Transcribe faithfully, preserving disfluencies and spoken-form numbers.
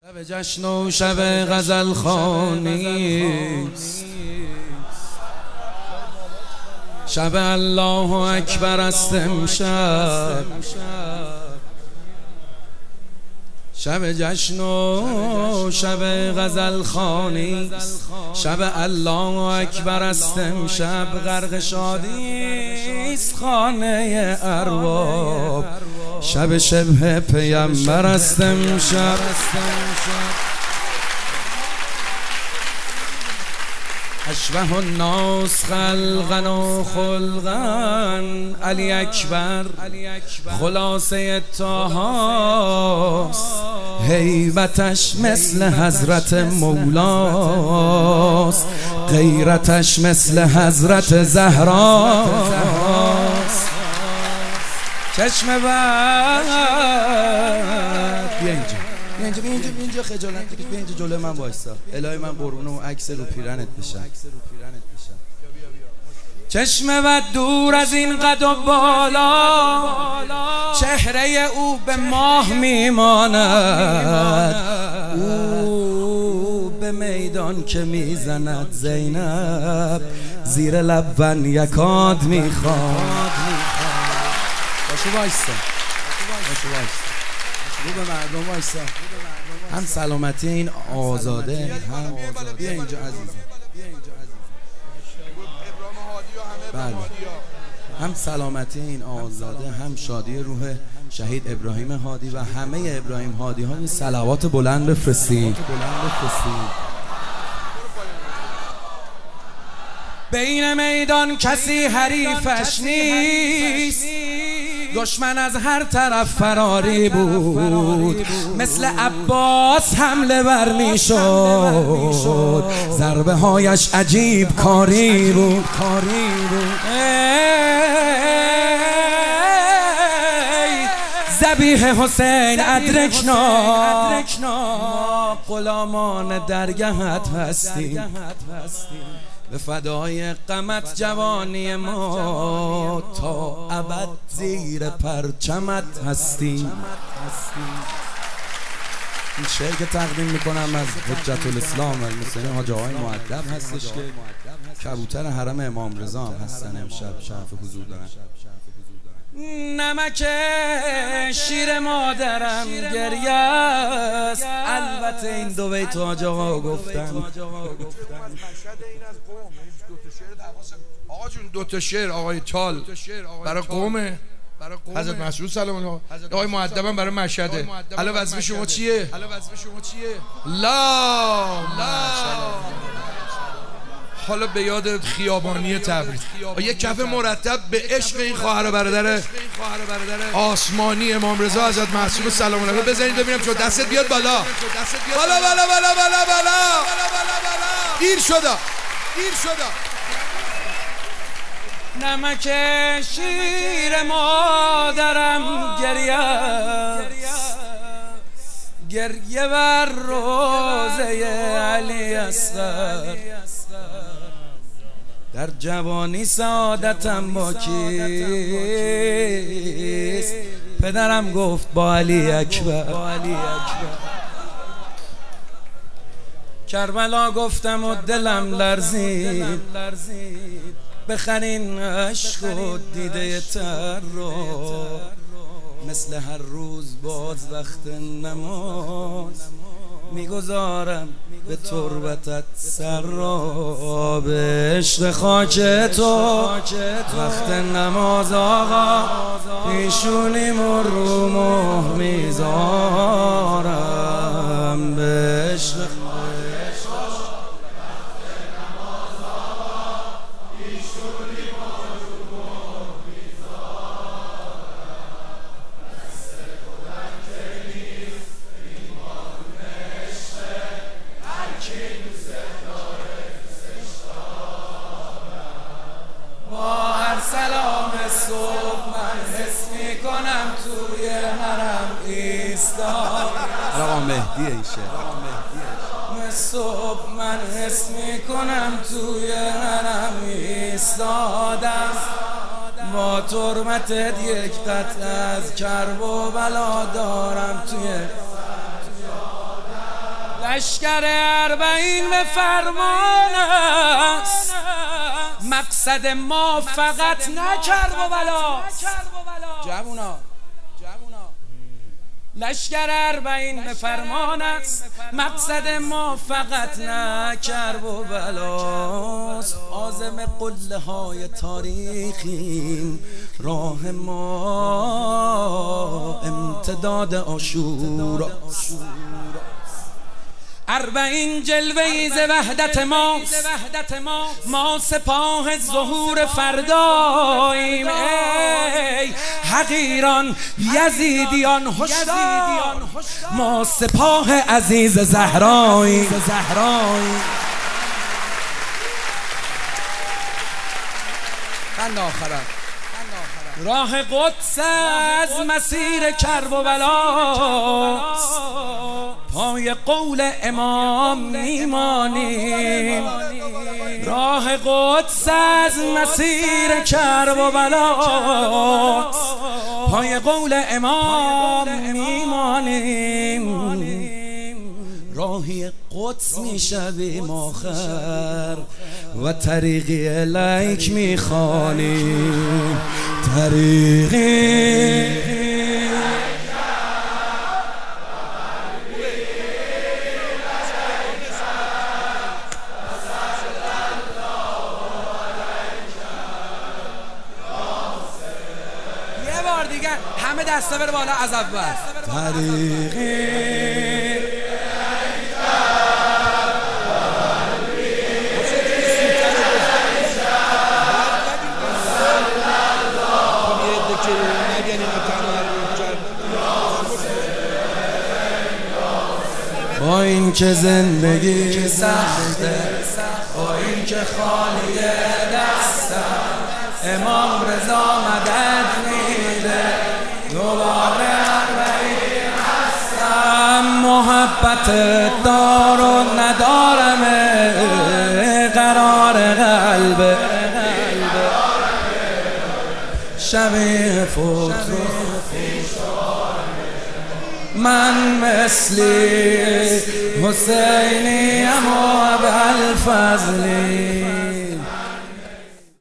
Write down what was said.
شب جشن و شب غزل خوانی، شب الله اکبر است امشب. شب جشن و شب غزل خوانی، شب الله اکبر است امشب. غرق شادی است خانه ارباب، شب شبه پیامبر است امشب. اشبه الناس خلقا و خلقا، علی اکبر خلاصه طاهاست. هیبتش مثل حضرت مولاست، غیرتش مثل حضرت زهراست. چشم بد بیا اینجا، بیا اینجا، بیا اینجا، بیا اینجا، خجالت بکش، بیا اینجا جلوی من وایسا. الهی من قربون اون عکس رو پیرنت بشم. چشم بد دور از این قد و بالا، چهره او به ماه میماند. او به میدان که میزند زینب، زیر لب ون یکاد میخواد. باشو وایسا، باشو وایسا، رو به مردم وایسا. هم سلامتی این آزاده، هم آزاده. بیا اینجا عزیزم، بله. هم سلامتی این آزاده، هم شادی روح شهید ابراهیم هادی و همه ابراهیم هادی ها. صلوات بلند بفرستید. بین میدان کسی حریفش نیست، دشمن از هر طرف فراری بود. مثل عباس حمله ور می شد، ضربه هایش عجیب کاری بود. ذبیح حسین ادرکنا، غلامان درگهت هستیم. به فدای غمت جوانی ما، تا ابد زیر پرچمت هستیم. این شعر که تقدیم میکنم از حجت الاسلام المسلمین حاج آقای مؤدب هستش که کبوتر حرم امام رضا هم هستن. امشب شرف حضور دارن. نمک شیر مادرم گریه است. البته این دو بیت حاج آقا گفتن. آقا جون دو تا شعر آقای تال برای قومه، حضرت مسعود سلام الله، آقای مؤدبم برای مشهده. حالا وظیفه شما چیه؟ لا حالا به یاد خیابانی تبریز یک کف مرتب به عشق این خواهر برادر آسمانی امام رضا حضرت معصوم سلام الله بزنید ببینم چون دستت بیاد بالا بالا بالا بالا بالا بالا. گیر شده گیر شده. نمک شیر مادرم گریه است، گریه بر روزه علی اصغر. در جوانی سعادتم با کیست؟ پدرم گفت با علی اکبر. کربلا گفتم و دلم لرزید، بخرین عشق و دیده تر رو. مثل هر روز باز وقت نماز، میگذارم به تربتت سر را. به عشق خاک تو وقت نماز آقا، پیشونیم و رو ماه میذارم. به عشق سلام صبح من حس میکنم توی حرم ایستادم. آقا مهدیه این شعر. صبح من حس میکنم توی حرم ایستادم. با ترمتت یک قطع از کرب و بلا دارم توی لشکر اربعین به فرمان است، مقصد ما فقط نه کرب و بلاست. جوونا لشکر اربعین به فرمان است، مقصد ما فقط نه کرب و بلاست. عازم قله های تاریخیم، راه ما امتداد عاشوراست. اربعین جلوه‌ای ز وحدت ماست، ما سپاه ظهور فرداییم. ای حقیران یزیدیان هشدار، ما سپاه عزیز زهراییم. بند آخرم راه قدس از مسیر کرب و بلاست، پای قول امام میمانیم. راه قدس از مسیر کرب و بلاست، پای قول امام میمانیم. راهی قدس میشویم آخر و طریقی الیک میخوانیم. طریقی یه بار دیگه همه دسته بره بالا از اول. طریقی با این که زندگی سخته، با این که خالی دستم، امام رضا مدد میده، دوباره اربعین هستم. محبت دار و ندارم، قرار قلب شبیه فوت من مثلی حسینیم و ابوالفضلی.